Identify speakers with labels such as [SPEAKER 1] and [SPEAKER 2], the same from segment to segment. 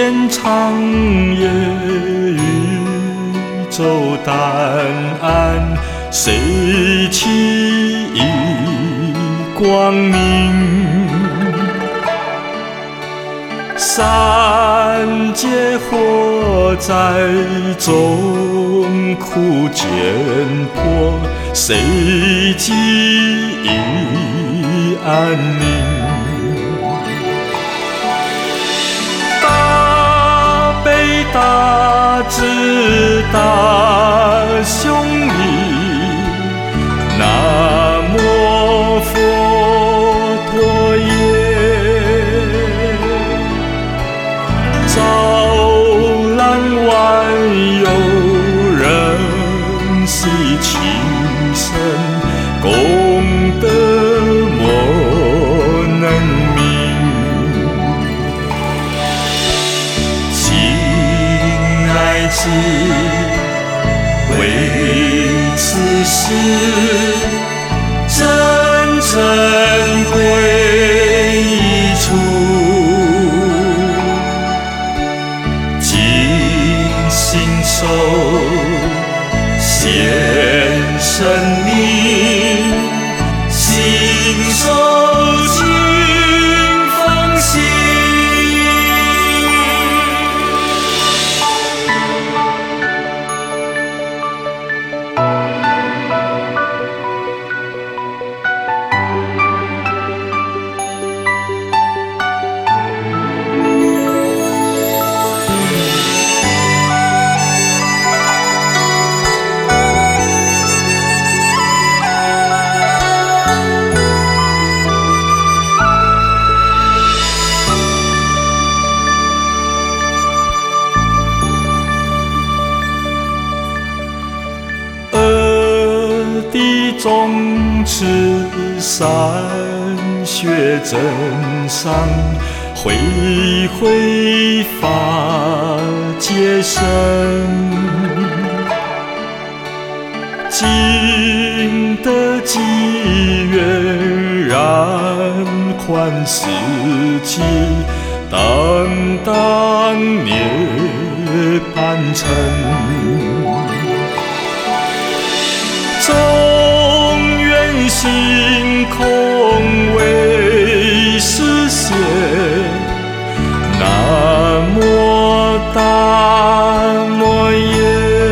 [SPEAKER 1] 天长夜，宇宙淡暗，谁弃以光明？三界火灾中苦见破，谁寄以安宁？大悲大智大雄力，南无佛陀耶，照览万有人悉情深，功德莫能名。今乃至为此事，真正归一处，尽信受献生命，信受尽放心。纵持善学真善，恢恢法界身，今得机缘然还世际，当涅槃尘。众愿心空为实现，南无大摩耶，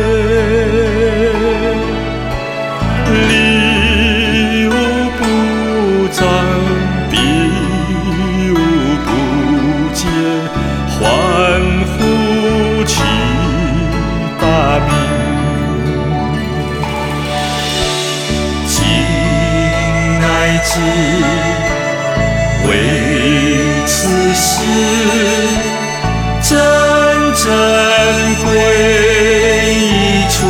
[SPEAKER 1] 理无不彰，彼无不解，欢呼其大名。乃至为此事，真正归一处，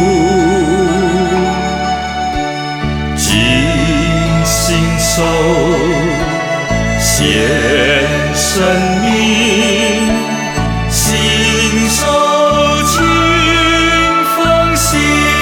[SPEAKER 1] 尽信受献生命，信受尽放心。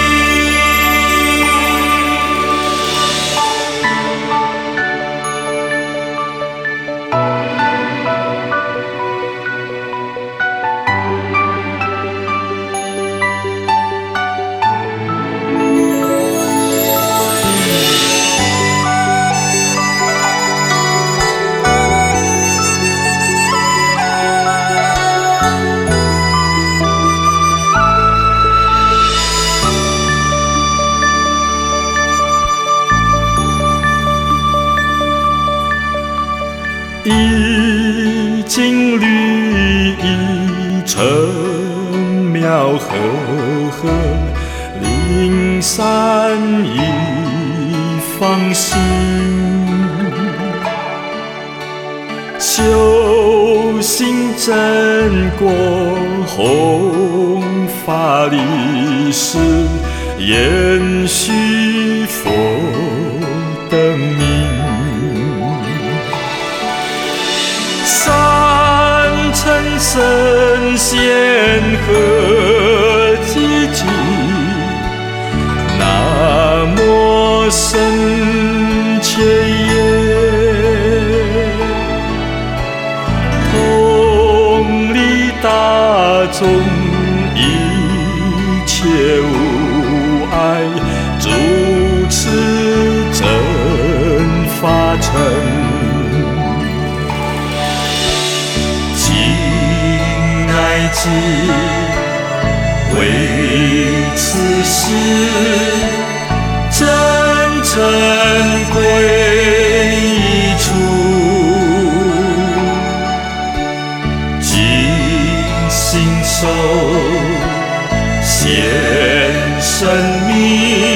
[SPEAKER 1] 已经绿意成苗赫赫，灵山已放心，修行正果弘法利士，延续佛的名。三乘圣贤何济济，南无僧伽耶，同理中一切无碍，主持真法成。敬爱之，为此事真正归处。信手献生命。